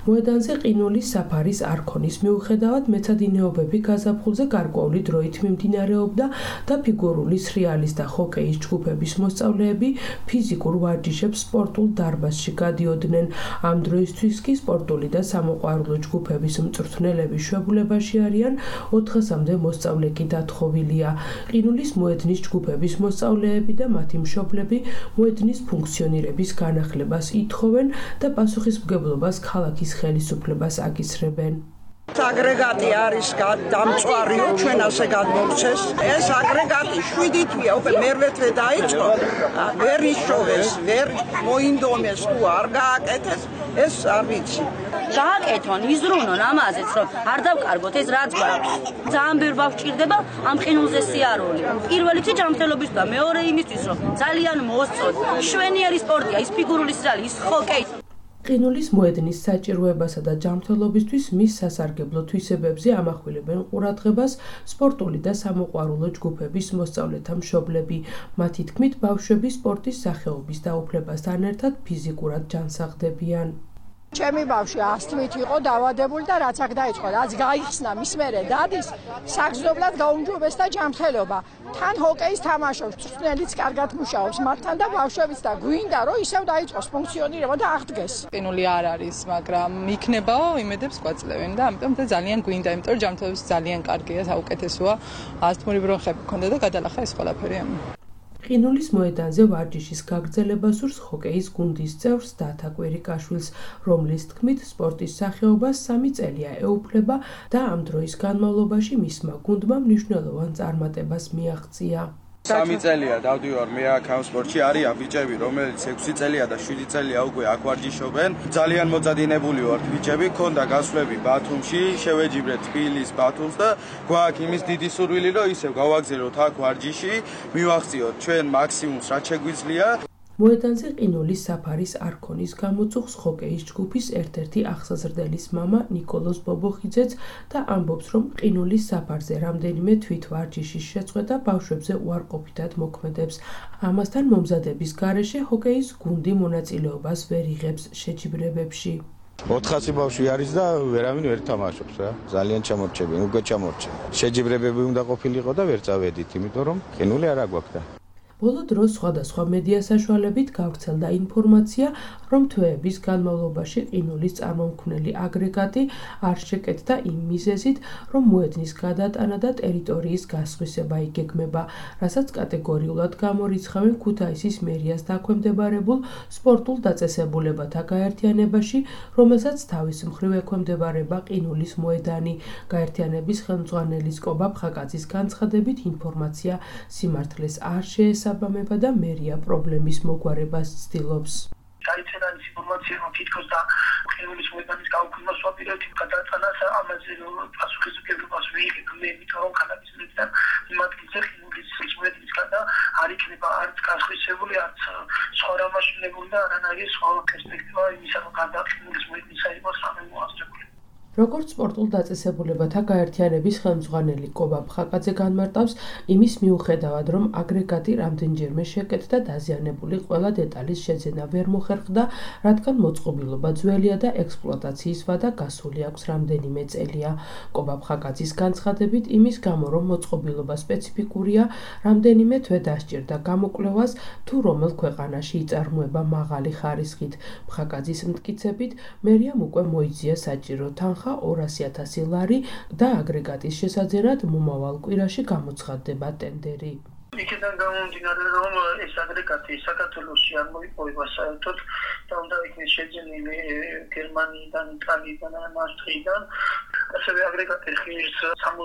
მოედანზე ყინულის საფარის არქონის მიუხედავად მეცადინეობები გაზაფხულზე გარკვეული დროით მიმდინარეობდა და ფიგურული სრიალის და ჰოკეის ჯგუფების მოსწავლეები ფიზიკურ ვარჯიშებს სპორტულ დარბაზში გადიოდნენ. Ამ დროისთვის კი სპორტული და სამოყვარულო ჯგუფების მწვრთნელები შვებულებაში არიან 400-მდე მოსწავლე კი დათხოვილია. ყინულის მოედნის ჯგუფების მოსწავლეები და მათი მშობლები მოედნის ფუნქციონირების განახლებას ითხოვენ და პასუხისმგებლობას ქალაქის ხელისუფლებას აკისრებენ. აგრეგატი არის დამწვარიო, ჩვენ ასე გადმოვცეს. ეს აგრეგატი 7 თვეა, უკვე მერვეთვე დაიწყო. ვერ იშოვეს, ვერ მოინდომეს, თუ არ გააკეთეს, ეს არ ვიცი. გააკეთონ, იზრუნონ ამაზეც, რომ არ დავკარგოთ ეს რაც გვაქვს. ძალიან ბევრ ბავშვს ჭირდება ამ ყინულზე სიარული. პირველი რიგში ჯანმრთელობის და მეორე იმისთვის, რომ ძალიან მოსწოთ. შვენიერი სპორტია, ის ფიგურული სრიალი, ის ჰოკეი. ყინულის მოედნის საჭიროებასა და ჯანმრთელობისთვის მის სასარგებლო თვისებებზე ამახვილებენ ყურადღებას სპორტული და სამოყვარულო ჯგუფების მოსწავლეთა მშობლები. მათი თქმით, ბავშვები სპორტის სახეობის დაუფლებასთან ერთად ფიზიკურად ჯანსაღდებიან. ჩემი ბავშვი ასთმით იყო დავადებული და რაც აქ დაიწყო, რაც გაიხსნა მის მერე დადის, საგრძნობლად გაუმჯობეს და ჯანმრთელობა. თან ჰოკეის თამაშობს, მწვრთნელიც კარგად მუშაობს მათთან და ბავშვებიც და გვინდა რომ ისევ დაიწყოს ფუნქციონირება და აღდგეს. ყინული არ არის, მაგრამ იქნებაო, იმედებს გვაძლევენ და ამიტომ ძალიან გვინდა, იმიტომ რომ ჯანმრთელობის ძალიან კარგია, საუკეთესოა. ასთმური ბრონხები მქონდა და გადალახა ეს ყველაფერი. ყინულის მოედანზე ვარჯიშის გაგრძელებას სურს ჰოკეის გუნდის წევრს დათა კვირიკაშვილს, რომლის თქმით, სპორტის სახეობას 3 წელია ეუფლება და ამ დროის განმავლობაში მისმა გუნდმა მნიშვნელოვან წარმატებას მიაღწია. 3 წელია დავდივარ მე აქ ამ სპორტში, არიან ბიჭები, რომელიც 6 წელია და 7 წელია უკვე აქ ვარჯიშობენ. ძალიან მოწადინებული ვართ ბიჭები, ქონდა გასვლები ბათუმში, შევეჯიბრეთ თბილისს, ბათუმს და გვაქვს იმის დიდი სურვილი, რომ ისევ გავაგზავნოთ აქ ვარჯიში, მივახციოთ ჩვენ მაქსიმუმს რაც შეგვიძლია. მოედანზე ყინულის საფარის არქონის გამოწუხს ჰოკეის ჯგუფის ერთ-ერთი აღსაზრდელის მამა ნიკოლოზ ბობოხიძეც და ამბობს, რომ ყინულის საფარზე რამდენიმე თვითვარჯიშის შეწყვეტა ბავშვებზე უარყოფითად მოქმედებს. ამასთან მომზადების გარეშე ჰოკეის გუნდი მონაწილეობას ვერ იღებს შეჯიბრებებში. 400 ბავშვი არის და ვერავინ ვერ თამაშობს რა. ძალიან ჩამორჩებიან, უკვე ჩამორჩენ. შეჯიბრებები უნდა ყოფილიყო და ვერ წავედით, იმიტომ რომ ყინული არ აგვაქვს და ბოლო დროს სხვადასხვა მედია საშუალებით გავრცელდა ინფორმაცია, რომ თვეების განმავლობაში ყინულის წარმომქმნელი აგრეგატი არ შეკეთდა იმ მიზეზით, რომ მოედნის გადატანა და ტერიტორიის გასხვისება იგეგმება, რასაც კატეგორიულად გამორიცხავენ ქუთაისის მერიას დაქვემდებარებულ სპორტულ დაწესებულებათა გაერთიანებაში, რომელსაც თავის მხრივ ექვემდებარება ყინულის მოედანი. გაერთიანების ხელმძღვანელის კობა ფხაკაძის განცხადებით ინფორმაცია სიმართლეს არ შეესაბამება და მერია პრობლემის მოგვარებას ცდილობს. გაიცედა ის ინფორმაცია, რომ თითქოს და ყინულის მოედანის გაუქმებას ვაპირებთ გადატანას, ამაზე პასუხისმგებლობას ვიღებთ, იმიტომ რომ ქალაქის მერიდან იმ ადგილზე ყინულის მოედნისგან და არ იქნება არც გასხვისებული, არც სხვა რამ აშენებული და არანაირი სხვა პერსპექტივა იმისა, რომ გადაყინულის მოედნისა იყოს რამე მოასწრებული. როგორც სპორტულ დაწესებულებათა გაერთიანების ხელმძღვანელი კობა ფხაკაძე განმარტავს, იმის მიუხედავად, რომ აგრეგატი რამდენჯერმე შეკეთდა, დაზიანებული ყველა დეტალის შეძენა ვერ მოხერხდა, რადგან მოწყობილობა ძველია და ექსპლუატაციის ვადა გასული აქვს რამდენიმე წელია. კობა ფხაკაძის განცხადებით, იმის გამო, რომ მოწყობილობა სპეციფიკურია, რამდენიმე თვე დასჭირდა გამოკვლევას, თუ რომელ ქვეყანაში იწარმოება მაღალი ხარისხით. ფხაკაძის მტკიცებით, მერიამ უკვე მოიძია საჭირო თანხა 200,000 ლარი და აგრეგატის შესაძენად მომავალ კვირაში გამოცხადდება ტენდერი. იქიდან გამომდინარე, რომ ეს აგრეგატი საქართველოში არ მოიპოვება საერთოდ და უნდა იქნეს შეძენილი გერმანიიდან, იტალიიდან, ავსტრიიდან. ასევე აგრეგატი ღირს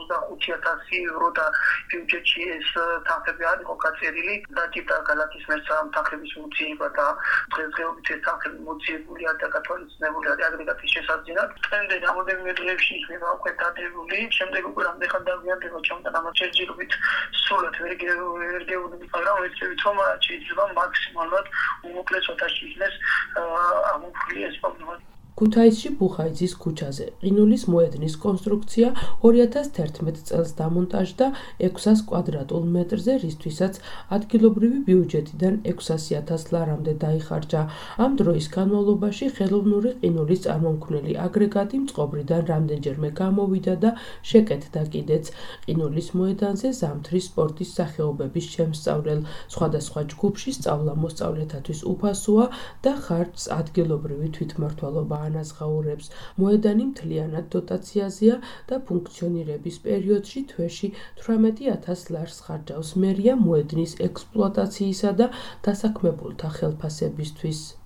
65,000 ევრო და ბიუჯეტში ეს თანხები არ იყო გაწერილი. დაჭირდა ქალაქის მერს თანხების მოძიება და დღესდღეობით ეს თანხები მოძიებულია და გათვალისწინებული არის აგრეგატის შესაძენად. ტენდერი რამოდენიმე დღეებში იქნება უკვე დადებული. შემდეგ უკვე რამდენიხან დაგვიანდება ჩემთან ამას შეჯიბრებით სულად ვერ გეუბნები, მაგრამ ვეცდებით რომ შეიძლება მაქსიმალურად უმოკლეს ოთახში იქნეს ამოფრული ეს პრობლემა. ქუთაისში ბუხაიძის ქუჩაზე ყინულის მოედნის კონსტრუქცია 2011 წელს დამონტაჟდა 600 კვადრატულ მეტრზე, რისთვისაც ადგილობრივი ბიუჯეტიდან 600,000 ლარამდე დაიხარჯა. ამ დროის განმავლობაში ხელოვნური ყინულის წარმომქმნელი აგრეგატი წყობრიდან რამდენჯერმე გამოვიდა და შეკეთდა კიდეც. ყინულის მოედანზე ზამთრის სპორტის სახეობების შემსწავლელ სხვადასხვა ჯგუფში სწავლა მოსწავლეთათვის უფასოა და ხარჯს ადგილობრივი თვითმმართველობა ანაზღაურებს. მოედანი მთლიანად დოტაციაზეა და ფუნქციონირების პერიოდში თვეში 18,000 ლარს ხარჯავს მერია მოედნის ექსპლუატაციისა და დასაქმებულთა ხელფასებისთვის.